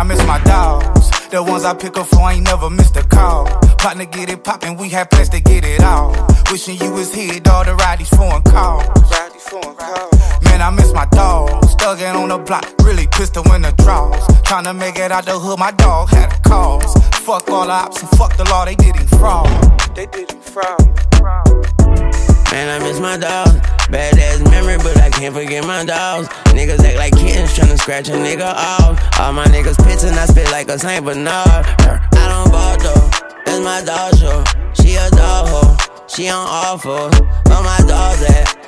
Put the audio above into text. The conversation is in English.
miss my dogs. The ones I pick up for ain't never missed a call. Partner get it poppin', we had plans to get it all. Wishing you was here, dawg, to ride these foreign cars. Man, I miss my dogs. Thuggin' on the block, really pistol in the drawers. Tryna make it out the hood, my dog had a cause. Fuck all the ops and fuck the law, they did him fraud. Man, I miss my dogs. Bad ass memory, but I can't forget my dogs. Niggas act like kittens, tryna scratch a nigga off. All my niggas pits and I spit like a Saint Bernard. I don't ball though, that's my dog show. She a dog hoe, she on all fours. Where my dogs at?